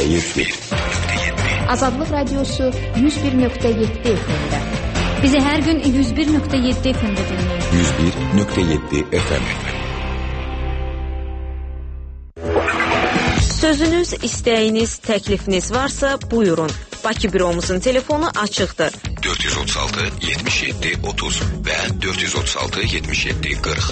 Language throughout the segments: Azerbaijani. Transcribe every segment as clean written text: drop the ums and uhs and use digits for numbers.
101.7 Azadlık Radyosu 101.7 FM'de. Bizi her gün 101.7 FM'de dinleyin. 101.7 FM. Sözünüz, istəyiniz, təklifiniz varsa buyurun. Bakı büromuzun telefonu açıqdır. 436 77 30 və 436 77 40.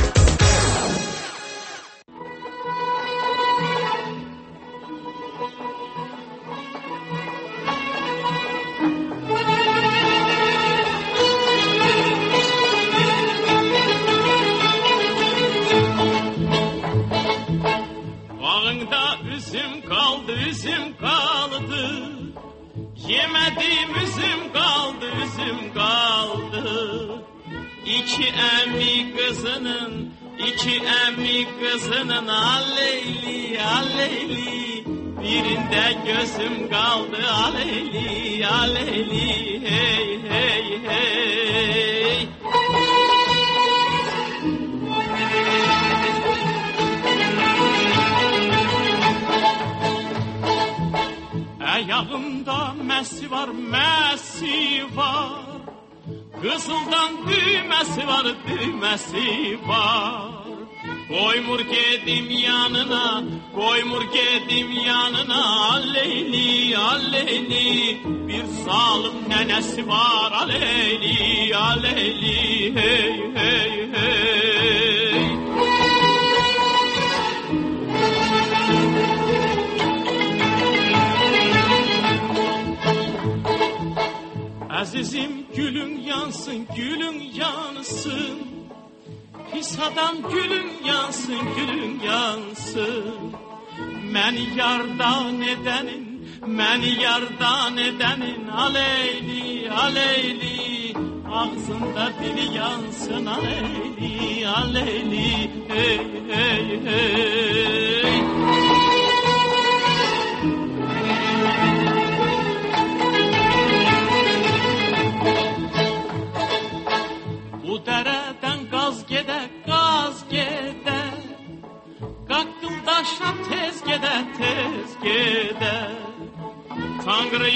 Yemedim üzüm kaldı. İki emmi kızının aleyli. Birinde gözüm kaldı aleyli. Hey. Ayağımda mesi var. Kızıldan düğmesi var. Koymur gedim yanına aleyli. Bir zalim nenesi var aleyli. Hey. Azizim gülün yansın. Pis adam gülün yansın. Məni yardan edenin aleyli. Ağzında dili yansın aleyli. Hey. Bu dereden gaz gede. Kakkıldaşa tez gede. Tanrı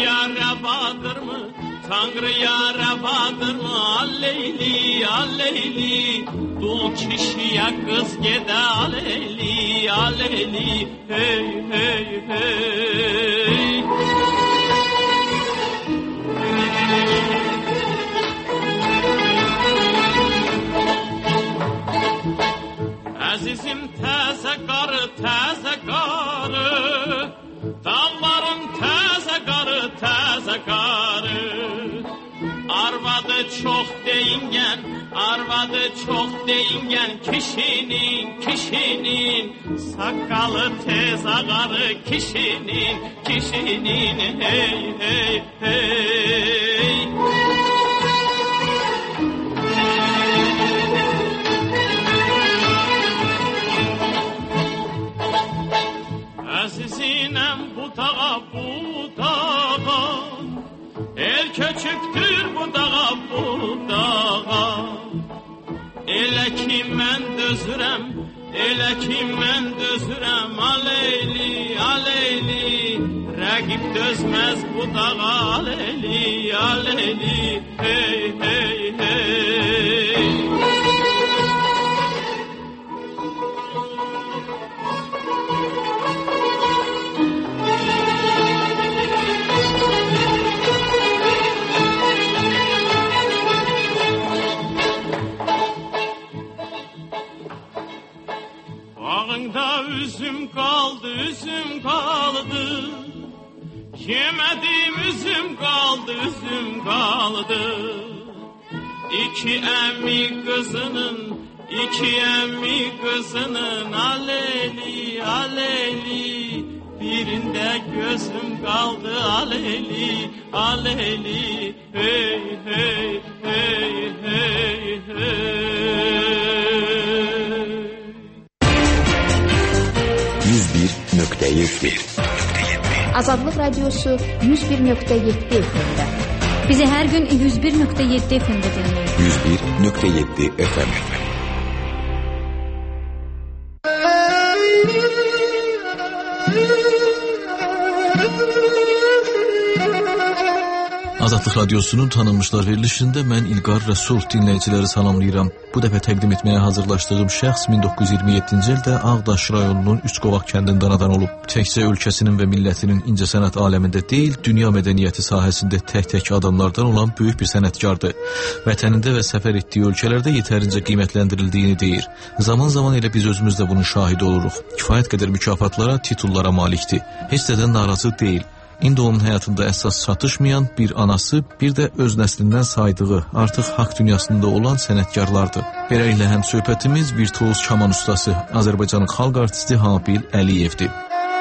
ravadır mı aleyli. Dul kişiye kız gede aleyli. Hey. Azizim təzə qarı. Dağların təzə qarı. Arvadı çox deyingen kişinin. Sakalı tez ağarı kişinin. Hey. Azizinem bu dağa. El köçüktür bu dağa. Elə ki mən dözürəm aleyli. Rəqib dözməz bu dağa aleyli. Hey. Bağında üzüm kaldı. Yemedim üzüm kaldı. İki emmi kızının aleyli. Birinde gözüm kaldı aleyli. Hey. 101.7 Azadlık Radyosu 101.7 FM'de. Bizi her gün 101.7 FM'de dinleyin. 101.7 FM. Azadlıq Radiosunun tanınmışlar verilişində mən İlqar Rəsul dinləyiciləri salamlayıram. Bu dəfə təqdim etməyə hazırlaşdığım şəxs 1927-ci ildə Ağdaş rayonunun Üçqovaq kəndində anadan olub. Təkcə ölkəsinin və millətinin incəsənət aləmində deyil, dünya mədəniyyəti sahəsində tək-tək adamlardan olan böyük bir sənətkardır. Vətənində və səfər etdiyi ölkələrdə yetərincə qiymətləndirildiyini deyir. Zaman-zaman elə biz özümüz də bunun şahidi oluruq. Kifayət qədər mükafatlara, titullara malikdir. Heç nədən narazı deyil. İndi onun həyatında əsas çatışmayan bir anası, bir də öz nəslindən saydığı, artıq haqq dünyasında olan sənətkarlardır. Beləliklə həm söhbətimiz virtuoz kaman ustası, Azərbaycanın xalq artisti Habil Əliyevdir.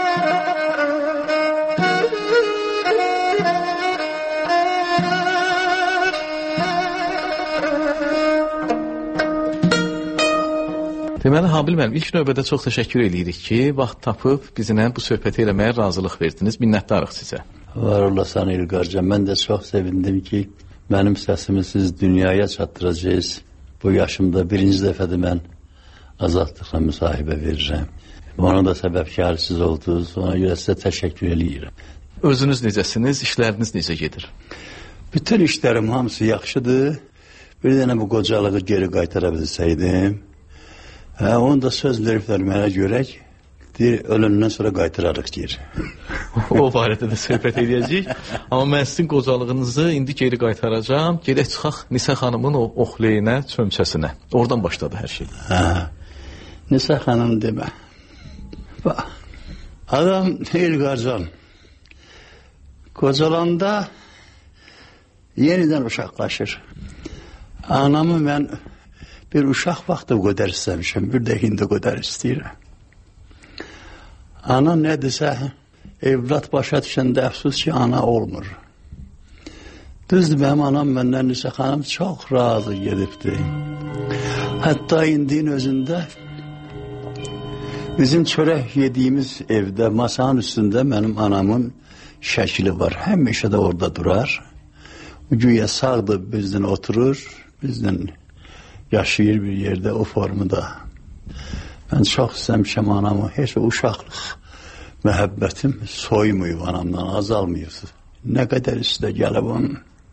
Deməli, Habil müəllim, ilk növbədə çox təşəkkür edirik ki, vaxt tapıb bizimlə bu söhbəti eləməyə razılıq verdiniz. Minnətdarıq sizə. Var olasan İlqarca, mən də çox sevindim ki, mənim səsimi siz dünyaya çatdıracağız. Bu yaşımda birinci dəfədir mən azadlıqla müsahibə verirəm. Ona da səbəbkarı siz oldunuz, ona görə sizə təşəkkür edirəm. Özünüz necəsiniz, işləriniz necə gedir? Bütün işlərim hamısı yaxşıdır. Bir dənə bu qocalığı geri qaytara bilsəydim, onu da söz veriblər mənə görək, deyir, ölümdən sonra qaytırarıq deyir. O barədə də söhbət edəcəyik. Amma mən sizin qocalığınızı indi geri qaytaracağım. Gedək çıxaq Nisə xanımın o oxleyinə, çömçəsinə. Oradan başladı hər şey. Nisə xanım demə. Adam İlqarcan, qocalanda yenidən uşaqlaşır. Anamı mən bir uşaq vaxtı qədər istəmişəm, bir də indi qədər istəyirəm. Ana nədirsə, evlat başa düşəndə əfsus ki, ana olmur. Düzdür, mənim anam məndən Nisə xanım çox razı gedibdi. Hətta indinin özündə bizim çörək yediyimiz evdə, masanın üstündə mənim anamın şəkili var. Həmişə də orada durar. Güya sağdır, bizdən oturur, bizdən yaşayır bir yerdə, o formada. Mən çox istəmişəm anamı, heç uşaqlıq məhəbbətim soymayıb anamdan, azalmayıb. Nə qədər üstə gəlib onun.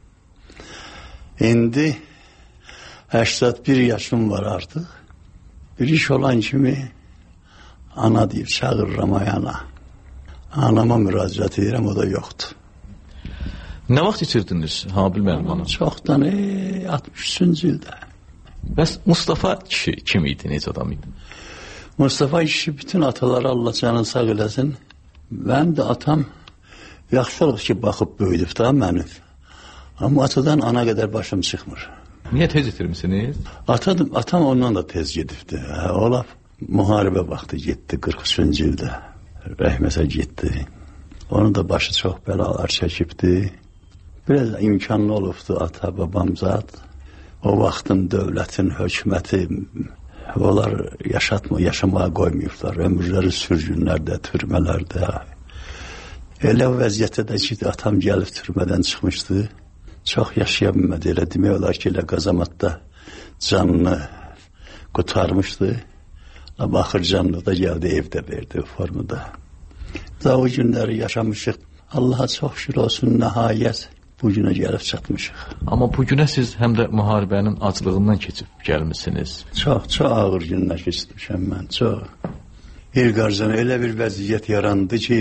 İndi 81 yaşım var artıq. Bir iş olan kimi ana deyib, çağırıram ayana. Anama müraciət edirəm, o da yoxdur. Nə vaxt itirdiniz Habil müəllim hanım? Çoxdan, 63-cü ildə. Bəs Mustafa kişi kim idi, necə adam idi? Mustafa kişi bütün ataları Allah canını sağ eləsin. Mənim də atam yaxşılıq ki, baxıb böyüdüb da mənim. Amma atadan ana qədər başım çıxmır. Niyə tez itirmişsiniz? Atam ondan da tez gedibdi. Olaf müharibə vaxtı getdi 43-cü ildə. Rəhməsə getdi. Onun da başı çox bəlalar çəkibdi. Biraz imkanlı olubdu ata, babam zat. O vaxtın dövlətin, hökuməti, onlar yaşamağa qoymayıblar. Ömürləri sürgünlərdə, türmələrdə. Elə vəziyyətdə də ki, atam gəlib türmədən çıxmışdı. Çox yaşaya bilmədi. Elə demək olar ki, elə qazamatda canını qurtarmışdı. Amma axır canını da gəldi, evdə verdi o formada. Da o günləri yaşamışıq. Allaha çox şükür olsun, nəhayət bu günə gəlib çatmışıq. Amma bu günə siz həm də müharibənin aclığından keçib gəlmişsiniz. Çox ağır günlər keçmişəm mən, çox. İlqarcan elə bir vəziyyət yarandı ki,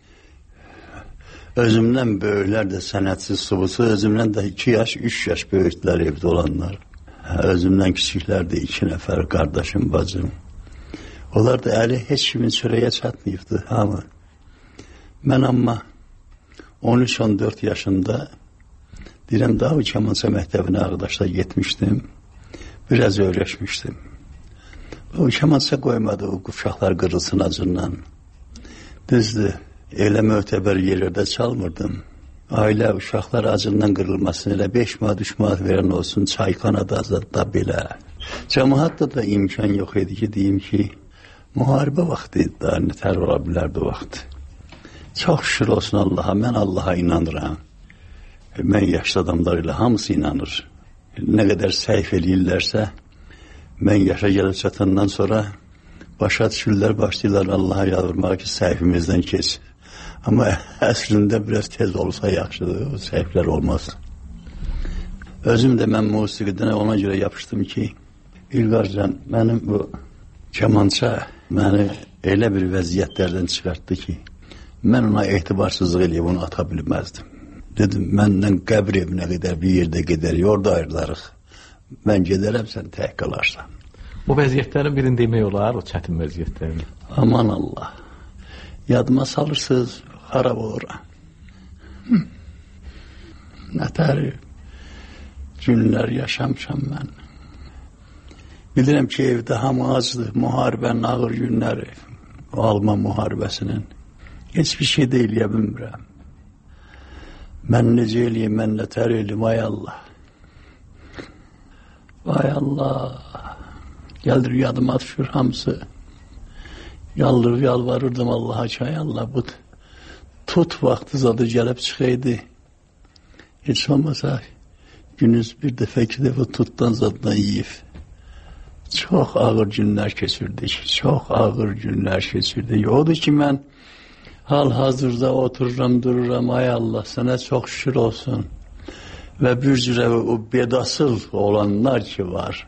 özümdən böyüklər də sənətsiz subusu, özümdən də 2 yaş, 3 yaş böyüklər evdə olanlar. Özümdən kiçiklər də 2 nəfər, qardaşım, bacım. Onlar da əli heç kimin çörəyə çatmayıbdı, hamı. Mən amma 13-14 yaşında deyirəm, daha kamança məktəbinə Ağdaşda getmişdim. Biraz öyrəşmişdim. O kamança qoymadı, o uşaqlar qırılsın acından. Düzdür, elə mötəbər yerlərdə çalmırdım. Ailə uşaqlar acından qırılmasın, elə 5 manat, 3 manat verən olsun, çayxanada da belə. Cəmaatda da imkan yox idi ki, deyim ki, müharibə vaxtı idi, daha nətər ola bilərdi o vaxt. Çox şükür olsun Allaha, mən Allaha inanıram. Mən yaşlı adamlar ilə hamısı inanır. Nə qədər səhv eləyirlərsə, mən yaşa gəlib çatandan sonra başa düşürlər, başlayırlar Allaha yalvarmağa ki, səhvimizdən keç. Amma əslində biraz tez olsa yaxşıdır, o səhvlər olmaz. Özüm də mən musiqidən ona görə yapışdım ki, İlqarcan, mənim bu kamança məni elə bir vəziyyətlərdən çıxartdı ki, mən ona etibarsızlıq eləyib onu ata bilməzdim. Dedim, məndən qəbr evinə qədər bir yerdə gedərik, orada ayrılarıq. Mən gedərəm, sən tək qalarsan. O vəziyyətlərin birini demək olar, o çətin vəziyyətlərin. Aman Allah, yadıma salırsınız, xarab oluram. Nətəri günlər yaşamışam mən. Bilirəm ki, evdə hamı acdır, müharibənin ağır günləri, o Alman müharibəsinin. Heç bir şey də eləyə bilmirəm. Mən necə eləyim, mən nətər eləyim, ay Allah. Vay Allah. Gəldir yadıma düşür hamısı. Yalvarırdım Allah'a ki, ay Allah, bu tut vaxtı zadı gəlib çıxaydı. Heç olmasa günüz bir dəfə, iki dəfə tutdan zaddan yiyib. Çox ağır günlər keçirdik. Çox ağır günlər keçirdik. Odur ki, mən hal-hazırda otururam, dururam. Ay Allah, sənə çox şükür olsun. Və bir cürə o bedasıl olanlar ki var.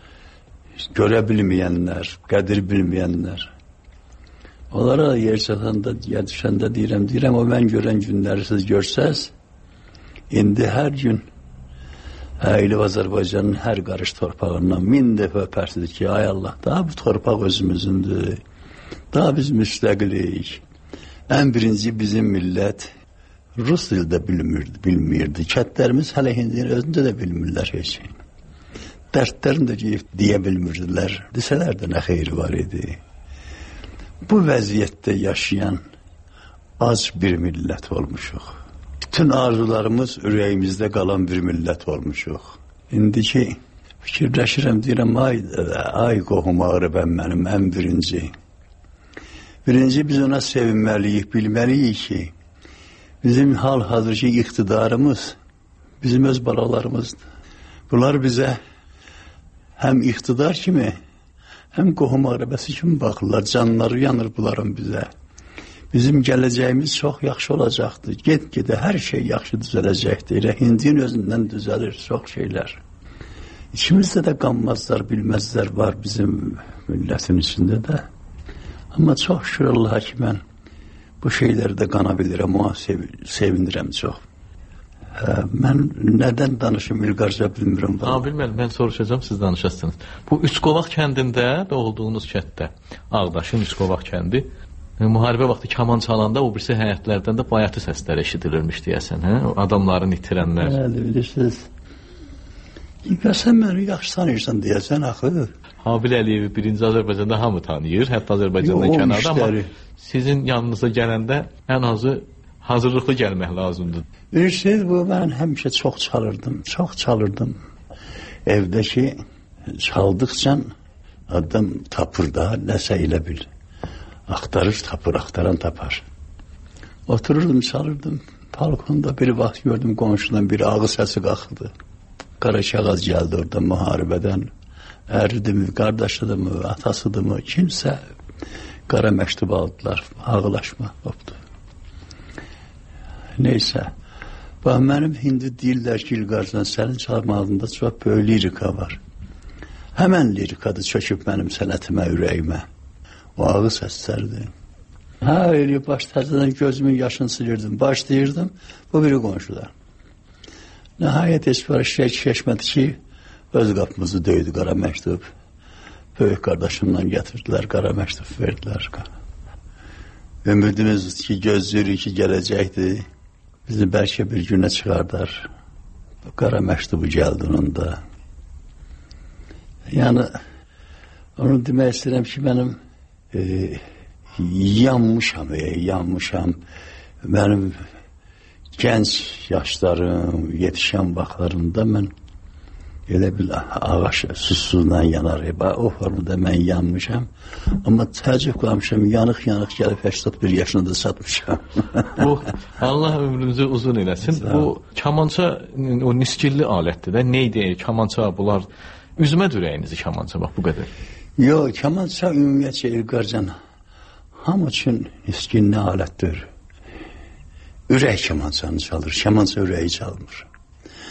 Görə bilməyənlər, qədir bilməyənlər. Onlara da yer çatanda, yer düşəndə deyirəm, o mən görən günləri siz görsəz, indi hər gün Əyilib Azərbaycanın hər qarış torpağından 1000 dəfə öpərsiniz ki, ay Allah, daha bu torpaq özümüzündür, daha biz müstəqilik. Ən birinci bizim millət Rus dildə bilmirdi. Kətlərimiz hələ hindinin özündə də bilmirlər heç şey. Dərdlərini də deyə bilmirdilər. Desələr də nə xeyri var idi. Bu vəziyyətdə yaşayan az bir millət olmuşuq. Bütün arzularımız ürəyimizdə qalan bir millət olmuşuq. İndiki fikirləşirəm, deyirəm, ay qohum ağrıbəm mənim ən birinci. Birinci biz ona sevinməliyik, bilməliyik ki, bizim hal-hazırki iqtidarımız bizim öz balalarımızdır. Bunlar bizə həm iqtidar kimi, həm qohum ağrıbəsi kimi baxırlar, canları yanır bunların bizə. Bizim gələcəyimiz çox yaxşı olacaqdır. Get-gedə hər şey yaxşı düzələcəkdir. Elə hindinin özündən düzəlir çox şeylər. İçimizdə də qanmazlar, bilməzlər var bizim millətin içində də. Amma çox şükür Allaha ki, mən bu şeylərdə qana bilirəm, ona sevinirəm çox. Mən nədən danışım İlqarca bilmirəm. Bilmirəm, mən soruşacağım, siz danışasınız. Bu Üçqovaq kəndində doğulduğunuz kənddə, Ağdaşın Üçqovaq kəndi, müharibə vaxtı kaman çalanda o birisi həyətlərdən də bayatı səslər eşidilirmiş deyəsən, hə? Adamların itirənlər. Bəli, bilirsiniz. Sən məni yaxşı tanıyırsan deyəsən, axı. Habil Əliyevi birinci Azərbaycanda hamı tanıyır, hətta Azərbaycandan kənarda, amma sizin yanınıza gələndə ən azı hazırlıqlı gəlmək lazımdır. Bilirsiniz, bu mən həmişə çox çalırdım. Evdəki çaldıqca adam tapır da, nəsə elə bil. Axtarır, tapır, axtaran tapar. Otururdum, çalırdım. Balkonda bir vaxt gördüm, qonşudan bir ağız səsi qalxdı. Qaraçağaz gəldi orada müharibədən. Əridir mi, qardaşıdır mı, atasıdır mı, kimsə qara məktub aldılar, ağlaşma oldu. Neysə, bax mənim hindi deyirlər ki, İlqarcan, sənin çalmağında çox böyük lirika var. Həmən lirikadır çöküb mənim sənətimə, ürəyimə. O ağız səslərdir. Elə baş təzədən gözümün yaşını silirdim, başlayırdım, bu biri qonşuda. Nəhayət heç bir şey keçmədi ki, öz qapımızı döydü qara məktub. Böyük qardaşımdan gətirdilər, qara məktub verdilər. Ümidimiz ki, gözləyirik ki, gələcəkdir. Bizi bəlkə bir günə çıxardar. Qara məktubu gəldi onun da. Yəni, onu demək istəyirəm ki, mənim yanmışam. Mənim gənc yaşlarım, yetişən vaxtlarımda mən elə bil ağaç susuzdan yanar. O formada mən yanmışam. Amma təəccüb qalmışam, yanıq gəlib 81 yaşına da satmışam. Bu, Allah ömrünüzü uzun eləsin. Bu, kamança o niskilli alətdir də. Neydi kamança bunlar? Üzmə ürəyinizi kamança, bax bu qədər. Yox, kamança ümumiyyətcə İlqarcan hamı üçün niskinli alətdir. Ürək kamançanı çalır, kamança ürəyi çalmır.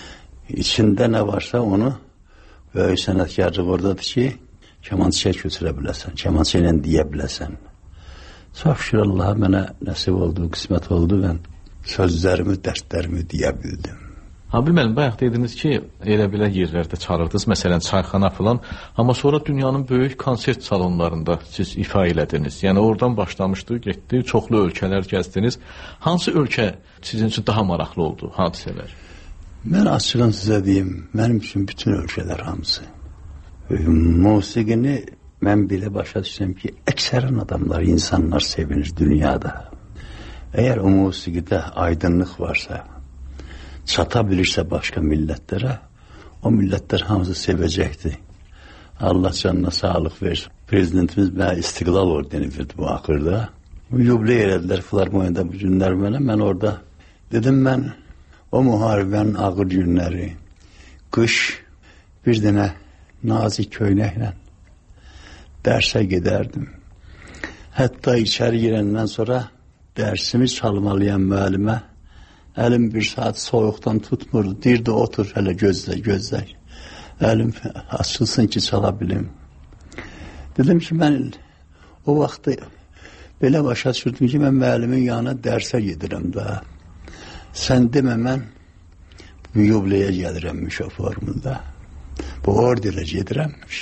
İçində nə varsa onu böyük sənətkarlıq oradadır ki, kemançıya götürə biləsən, kemançı ilə deyə biləsən. Çox şükür Allaha mənə nəsib oldu, qismət oldu, mən sözlərimi, dərslərimi deyə bildim. Abi müəllim, bayaq dediniz ki, elə belə yerlərdə çalırdınız, məsələn çayxana falan, amma sonra dünyanın böyük konsert salonlarında siz ifa elədiniz. Yəni oradan başlamışdı, getdi, çoxlu ölkələr gəzdiniz. Hansı ölkə sizin üçün daha maraqlı oldu, hadisələr? Mən açığın sizə deyim, mənim üçün bütün ölkələr hamısı. Musiqini mən belə başa düşürəm ki, əksərən adamlar, insanlar sevinir dünyada. Əgər o musiqidə aydınlıq varsa, çata bilirsə başqa millətlərə, o millətlər hamısı sevəcəkdir. Allah canına sağlıq versin. Prezidentimiz mənə İstiqlal ordeni verdi bu axırda. Yubiley elədilər Filarmoniyada bu günlər mənə. Mən orada dedim, mən o müharibənin ağır günləri, qış bir dənə nazik köynəklə dərsə gedərdim. Hətta içəri girəndən sonra dərsimi çalmalayan müəllimə əlim bir saat soyuqdan tutmurdu. Deyirdi, otur hələ gözlə, gözlə. Əlim açılsın ki, çala bilim. Dedim ki, mən o vaxtı belə başa düşürdüm ki, mən müəllimin yanına dərsə gedirəm də. Sən demə, mən bu yubileyə gəlirəmmiş o formunda. Bu orderə gedirəmmiş.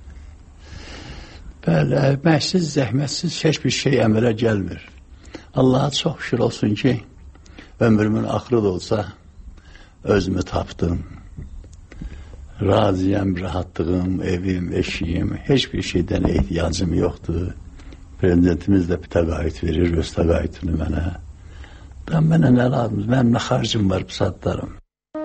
Bəli, məhsiz, zəhmətsiz heç bir şey əmələ gəlmir. Allaha çox şükür olsun ki, ömrümün axırı da olsa özümü tapdım. Raziyəm, rahatlığım, evim, eşiyim, heç bir şeydən ehtiyacım yoxdur. Prezidentimiz də bir təqaüd verir, öz təqaüdünü mənə. Mənə nə lazım, mənim nə xarcım var bu saatlarım.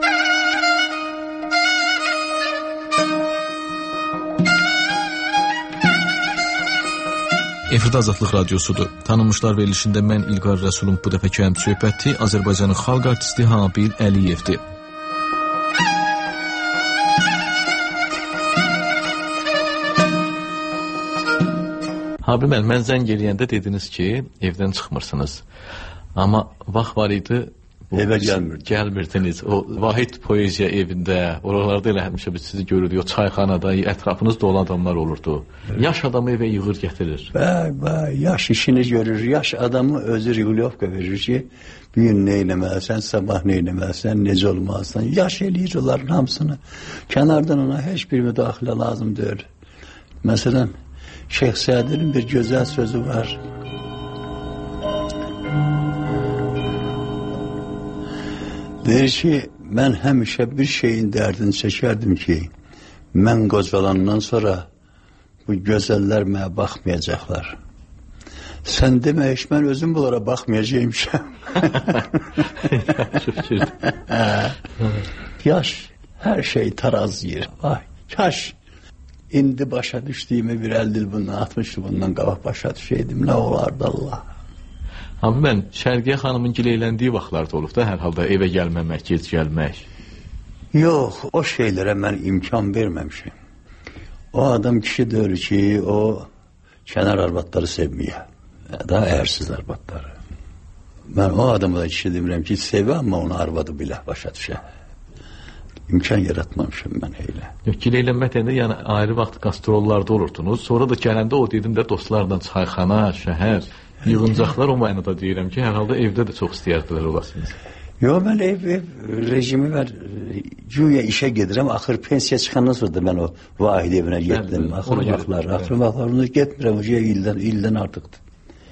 Efirdə Azadlıq Radiosudur. Tanınmışlar verilişində mən İlqar Rəsulun bu dəfəki həmsöhbəti Azərbaycanın xalq artisti Habil Əliyevdir. Habil müəllim, mən zəng eləyəndə dediniz ki, evdən çıxmırsınız. Amma vaxt var idi, evə gəlmirdiniz. O Vahid Poeziya evində, oralarda elə həmişə biz sizi görürük, o çayxanada, ətrafınızda olan adamlar olurdu. Yaş adamı evə yığır gətirir. Yaş işini görür, yaş adamı özü Regulovka verir ki, bir gün nə eləməlisən, sabah nə eləməlisən, necə olmalısan. Yaş eləyir onların hamısını. Kənardan ona heç bir müdaxilə lazım deyil. Məsələn, Şeyx Sədinin bir gözəl sözü var. Deyir ki, mən həmişə bir şeyin dərdini çəkərdim ki, mən qocalandan sonra bu gözəllər mənə baxmayacaqlar. Sən demək, mən özüm bunlara baxmayacaqmışam. Yaş, hər şey tarazıyır. Ay, kaş, indi başa düşdüyümü bir 50 il bundan, 60 il bundan qabaq başa düşeydim, nə olardı Allah. Abi mən Şərqiyə xanımın gileyləndiyi vaxtlarda olub da, hər halda evə gəlməmək, gec gəlmək. Yox, o şeylərə mən imkan verməmişim. O adam kişi deyir ki, o kənar arvadları sevməyə, daha ərsiz arvadları. Mən o adamı da kişi demirəm ki, sevə, amma onu arvadı bilə, başa düşə. İmkan yaratmamışım mən elə. Gileylənmək deyəndə, yəni ayrı vaxt qastrollarda olurdunuz, sonra da gələndə o dedim də dostlarla çayxana, şəhər, yığıncaqlar, o mənada deyirəm ki, hər halda evdə də çox istəyərdilər olasınız. Yox, mən ev rejimi var, güya işə gedirəm, axır pensiya çıxandan sonra da mən o Vahid evinə getdim, axır vaxtlarında getmirəm, o ildən artıqdır.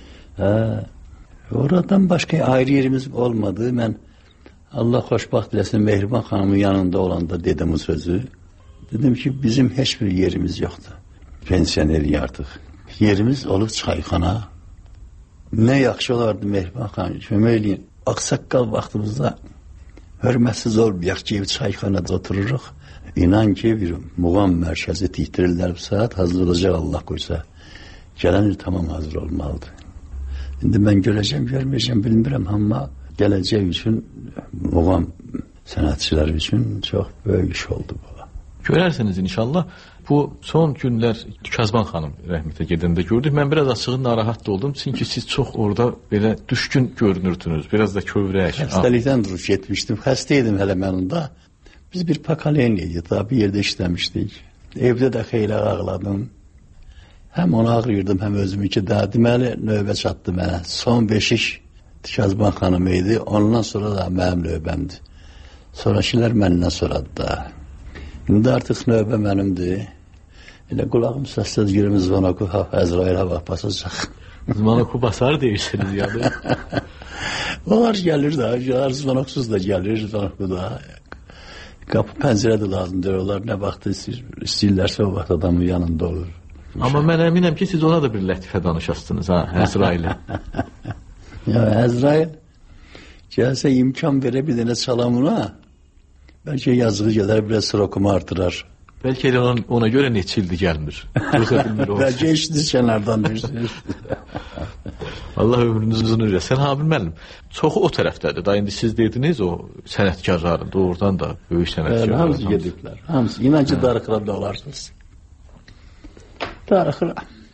Oradan başqa ayrı yerimiz olmadı, mən Allah xoşbaxt eləsin, Mehriban xanımın yanında olanda dedim o sözü, dedim ki, bizim heç bir yerimiz yoxdur, pensiyonerik artıq, yerimiz olub çayxana. Nə yaxşı olardı Mehriban xanım, kömək eləyin. Ağsaqqal vaxtımızda hörmətsiz olmayaq ki, çayxanada otururuq. İnan ki, bir muğam mərkəzi tihtirirlər bu saat, hazır olacaq Allah qoysa. Gələn il tamam hazır olmalıdır. İndi mən görəcəm, görməyəcəm, bilmirəm, amma gələcək üçün, muğam sənətçiləri üçün çox böyük iş oldu bu. Görərsiniz inşallah. Bu son günlər Kazban xanım rəhmətə gedəndə gördük. Mən biraz açığı narahat da oldum. Çünki siz çox orada belə düşkün görünürdünüz. Biraz da kövrək. Xəstəlikdən duruş getmişdim. Xəstə idim hələ mən onda. Biz bir pakaleynliydik, daha bir yerde işləmişdik. Evdə də xeyli ağladım. Həm onu ağrıyırdım, həm özümü ki, daha deməli növbə çatdı mənə. Son beşik Dikazban xanım idi, ondan sonra da mənim növbəmdir. Sonrakilər məndən soradı da. İndi artıq növbə mənimdir. Elə qulağım səsləd girim Zvanoku, Əzrail'ə bax basacaq. Zvanoku basar deyirsiniz yani. Onlar gəlir də, Zvanoksuz da gəlir, Zvanoku da. Qapı pəncərə də lazımdır, onlar nə vaxt istəyirlərsə o vaxt adamın yanında olur. Amma mən əminəm ki, siz ona da bir lətifə danışasınız, Əzrail'ə. Ya Əzrail gəlsə imkan verə bir dənə salamına, bəlkə yazığı gələr, biraz sırokumu artırar. Bəlkə elə ona görə neçə ildir gəlmir. Bəlkə işiniz kənardan deyirsiniz. Allah ömrünüz uzun eləsin. Habil müəllim, çoxu o tərəfdədir. Da indi siz dediniz o sənətkarların doğrudan da böyük sənətkarlar. Hamısı gediblər. Hamısı. İnan ki, darıxıra da olarsınız. Darıxıra.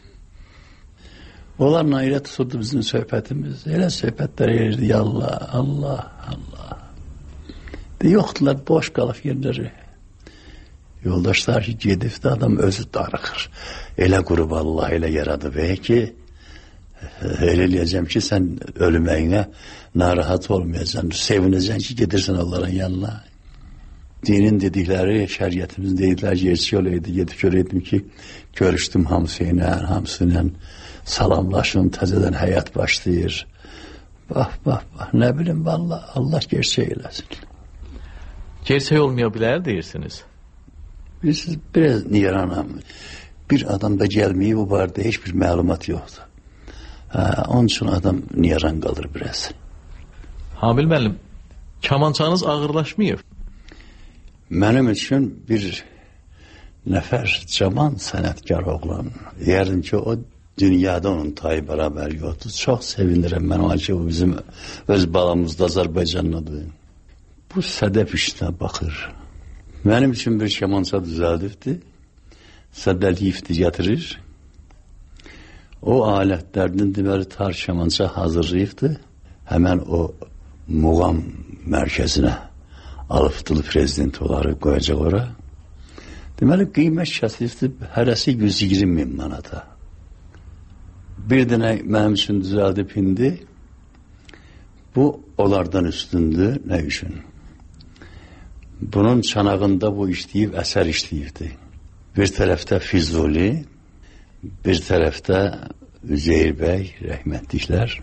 Onlarla elə tuturdu bizim söhbətimiz. Elə söhbətlər edirdi. Allah, Allah, Allah. Yoxdular, boş qalıb yerləri. Yoldaşlar ki, gedibdi, adam özü darıxır. Elə qurub Allah elə yaradıb ki, elə eləyəcəm ki, sən ölüməyinə narahat olmayacaqsan, sevinəcəksən ki, gedirsən onların yanına. Dinin dedikləri, şəriətimizin dedikləri gerçək olaydı. Gedib görəydim ki, görüşdüm hamısıyla salamlaşım, təzədən həyat başlayır. Bax, nə bilim, vallahi Allah gerçək eləsin. Gerçək olmaya bilər deyirsiniz. Siz biraz niranam. Bir adamda gəlməyi bu barədə heç bir məlumat yoxdur. Onun üçün adam niran qalır biraz. Habil müəllim, kamançanız ağırlaşmayıb? Mənim üçün bir nəfər cavan sənətkar oğlan. Deyərdim ki, o dünyada onun tayı bərabər yoxdur. Çox sevinirəm mən ona ki, o bizim öz balamızda Azərbaycanlıdır. Bu sədəf işinə baxır. Mənim üçün bir kamança düzəldibdi. Sədəliyifdi gətirir. O alətlərdən deməli tar kamança hazırlayıbdı. Həmən o muğam mərkəzinə alıbdılı prezident onları qoyacaq ora. Deməli qiymət kəsilibdi, hərəsi 120.000 manata. Bir dənə mənim üçün düzəldib indi. Bu onlardan üstündür. Nə üçün? Bunun çanağında bu işləyib, əsər işləyibdi. Bir tərəfdə Füzuli, bir tərəfdə Üzeyir bəy, rəhmətliklər.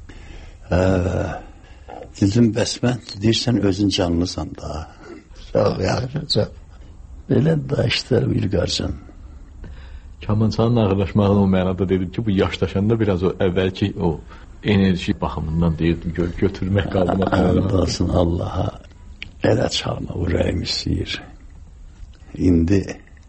Dedim, bəs mən deyirsən, özün canlısan da. Çox yaxşı, çox. Belə də işlər İlqarcan. Kamançanın ağırlaşmağını o mənada dedim ki, bu yaşlaşanda biraz o əvvəlki o enerji baxımından deyirdim, götürmək, qaldırmaq. Andasın Allaha. Elə çalma, ürəyim istəyir. İndi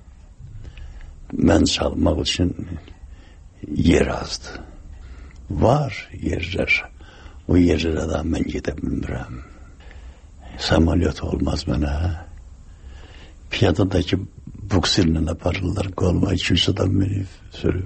mən çalmaq üçün yer azdır. Var yerlər. O yerlərə də mən gedə bilmirəm. Samolyot olmaz mənə. Piyadadakı buksirlə aparırlar, qoluma 200 adam minib, sürüb.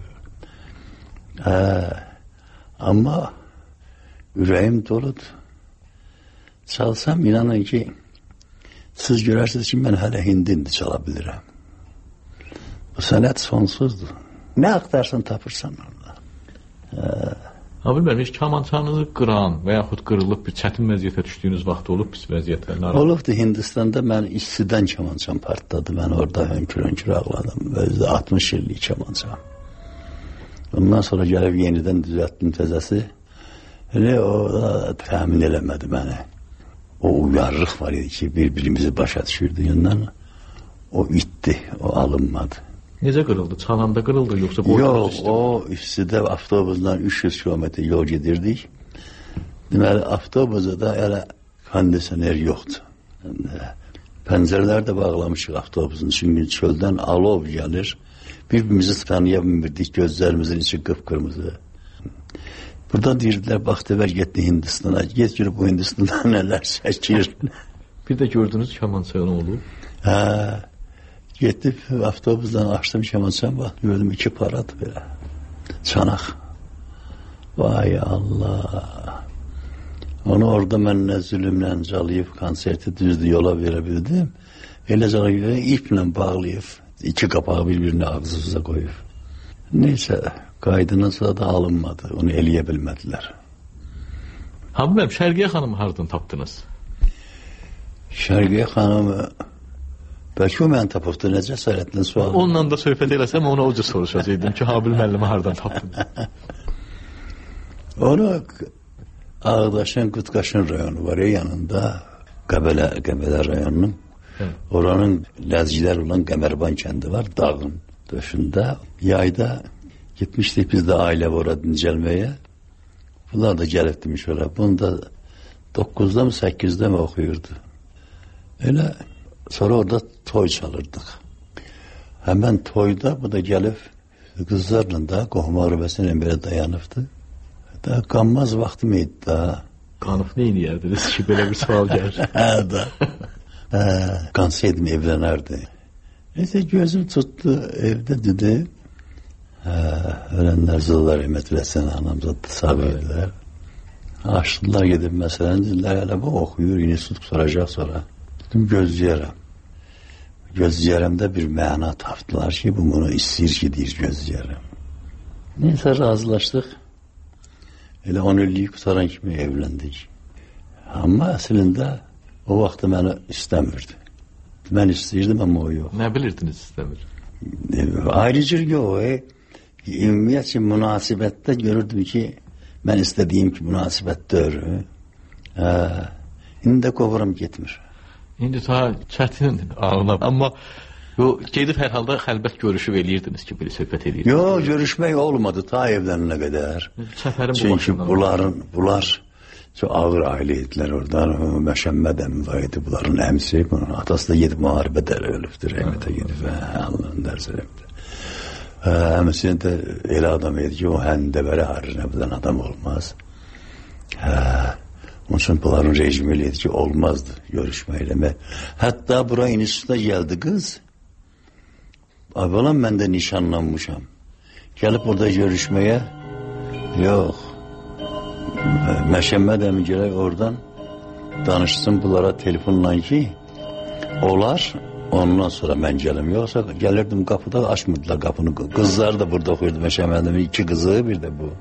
Amma ürəyim doludur. Çalsam inanın ki, siz görərsiniz ki, mən hələ hindindi çala bilirəm. Bu sənət sonsuzdur. Nə axtarsan tapırsan orada. Habil müəllim, heç kamançanızı qıran və yaxud qırılıb bir çətin vəziyyətə düşdüyünüz vaxt olub pis vəziyyətə? Olubdu Hindistanda, mən istidən kamançam partladı. Mən orada hönkür ağladım. Özdə 60 illik kamançam. Ondan sonra gəlib yenidən düzəltdim təzəsi. Elə o da təmin eləmədi məni. O uyarlıq var idi ki, bir-birimizi başa düşürdü. Yandan o itdi, o alınmadı. Necə qırıldı? Çalanda qırıldı, yoxsa yox, o istidə avtobusdan 300 kilometr yol gedirdik. Deməli, avtobusa da elə kondisioner yoxdur. Pəncərələr də bağlamışıq avtobusun. Çünki çöldən alov gəlir. Bir-birimizi tanıya bilmirdik, gözlərimizin içi qıpqırmızı. Burada deyirdilər, bax dəvər getdi Hindistana, get görüb bu Hindistanda nələr çəkir. Bir də gördünüz kamançanı olub? Getdib avtobusdan açdım kamançanı, bax gördüm 2 paradır belə. Çanaq. Vay Allah. Onu orada mən nə zülümlə calayıb konserti düzdü yola verə bildim. Elə calayıb iplə bağlayıb, iki qapağı bir-birinə ağzınıza qoyub. Neysə, qaydından sonra da alınmadı, onu eləyə bilmədilər. Habib müəllim, Şərqiyə xanımı hardan tapdınız? Şərqiyə xanımı bəlkə o mən tapıbdı, necə cəsarətlə sual. Onunla da söhbət eləsəm ona oca soruşacaqdım ki, Habib müəllimi hardan tapdınız? Onu Ağdaşın, Qutqaşın rayonu var ya yanında, Qəbələ rayonunun. Oranın ləzgilər olan Qəmərban kəndi var, dağın döşündə. Yayda gitmişdik biz də ailə var orada dincəlməyə. Bunlar da gəlib demiş oraya. Bunu da 9-da mı 8-də mi oxuyurdu. Elə sonra orada toy çalırdıq. Həmən toyda bu da gəlib qızlarla da qohum arabasıyla belə dayanıbdı. Da qanmaz vaxtım idi da. Qanıb nə eləyərdiniz ki, belə bir sual gəlir? Hə da. Qansaydım evlənərdi. Neyse gözüm tutdu evdə dedi. Ölənlər zıllar rəhmət eləsin, anamzad sabirlər. Açdılar gedib məsələn, dedilər hələ bu oxuyur, institut soracaq sonra. Dedim gözləyərəm. Gözləyərəmdə bir məna tapdılar ki, bunu istəyir ki, deyir gözləyərəm. Neyse razılaşdıq. Elə 10 illik qutaran kimi evləndik. Amma əslində o vaxtda məni istəmirdi. Mən istəyirdim, amma o yox. Nə bilirdiniz istəmir? Ayrıca yox. Ümumiyyətcə münasibətdə görürdüm ki, mən istədiyim ki, münasibətdir. İndi də qovuram getmir. İndi ta çətin anlam. Amma gedib hər halda xəlbət görüşüb eləyirdiniz ki, belə söhbət eləyirdiniz. Yox, görüşmək olmadı ta evlənənə qədər. Çünki bunlar çox ağır ailə idilər oradan. Məşəmməd əmi var idi, bunların əmisi. Bunun atası da gedib müharibədə ölübdür, rəhmətə gedib. Allah'ın dərsi rəhmətə. Əmisinin də elə adam idi ki, o həndəbəri harinə bilən adam olmaz. Onun üçün bunların rejimi idi ki, olmazdı görüşmək eləmək. Hətta bura instituta gəldi qız. Balam mən də nişanlanmışam. Gəlib burada görüşməyə, yox. Məşəmməd əmi gələk oradan danışsın bunlara telefonla ki, olar, ondan sonra mən gəlim. Yoxsa gəlirdim qapıda, açmırdılar qapını. Qızlar da burada oxuyurdu Məşəmməd əmi, 2 qızı, bir də bu.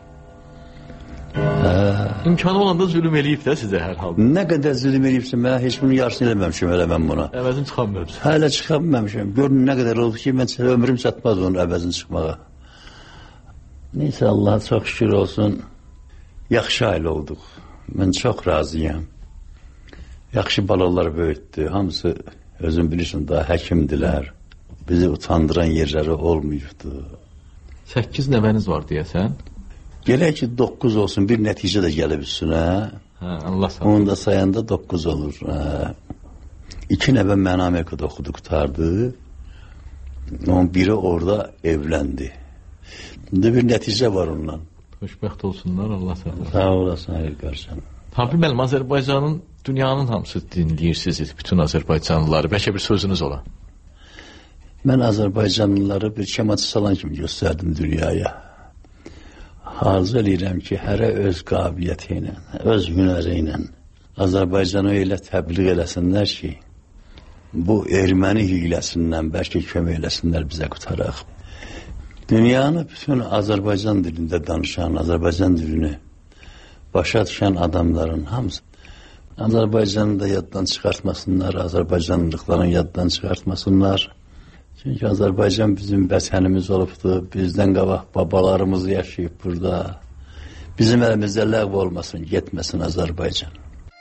İmkanı olanda zülüm eləyib də sizə hər halda. Nə qədər zülüm eləyibsə, mən heç bunun yarısını eləməmişim elə mən buna. Əvəzini çıxanmıyorsun. Hələ çıxanmamışım. Görün nə qədər oldu ki, mən ömrüm çatmaz onun əvəzini çıxmağa. Neysə, Allah çox şükür olsun. Yaxşı ailə olduq. Mən çox razıyam. Yaxşı balalar böyütdü. Hamısı özün bilirsin daha həkimdilər. Bizi utandıran yerləri olmayıbdı. 8 nəvəniz var deyəsən? Gələk ki 9 olsun, bir nəticə də gəlib üstünə. Allah sağ olsun. Onu da sayanda 9 olur. 2 nəvə mən Amerikada oxudu, qutardı. Onun biri orada evləndi. İndi bir nəticə var ondan. Xoşbəxt olsunlar, Allah sağ olsun. Sağ olasın, hayır qarşım. Habib müəllim, Azərbaycanın, dünyanın hamısı dinləyirsiniz, bütün Azərbaycanlıları. Bəlkə bir sözünüz ola. Mən Azərbaycanlıları bir kemaçı salan kimi göstərdim dünyaya. Arzu eləyirəm ki, hərə öz qabiliyyəti ilə, öz hünəri ilə Azərbaycanı elə təbliğ eləsinlər ki, bu erməni hiləsindən bəlkə kömək eləsinlər bizə qutaraq. Dünyanı bütün Azərbaycan dilində danışan, Azərbaycan dilini başa düşən adamların hamısı Azərbaycanı da yaddan çıxartmasınlar, Azərbaycanlıqların yaddan çıxartmasınlar. Çünki Azərbaycan bizim vətənimiz olubdur, bizdən qabaq babalarımız yaşayıb burada. Bizim əlimizdə ləğv olmasın, getməsin Azərbaycan.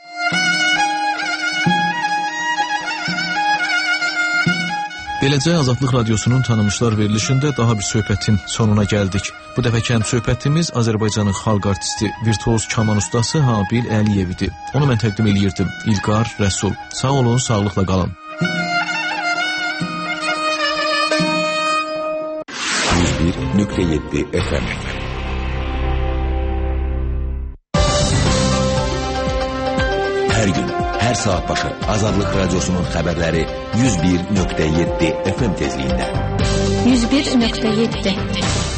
Beləcə Azadlıq Radiosunun tanınmışlar verilişində daha bir söhbətin sonuna gəldik. Bu dəfəki söhbətimiz Azərbaycanın xalq artisti, virtuoz kaman ustası Habil Əliyev idi. Onu mən təqdim eləyirdim. İlqar Rəsul. Sağ olun, sağlıqla qalın. 101.7 FM. Her gün, her saat başı Azadlıq Radiosunun xəbərləri 101.7 FM tezliğində. 101.7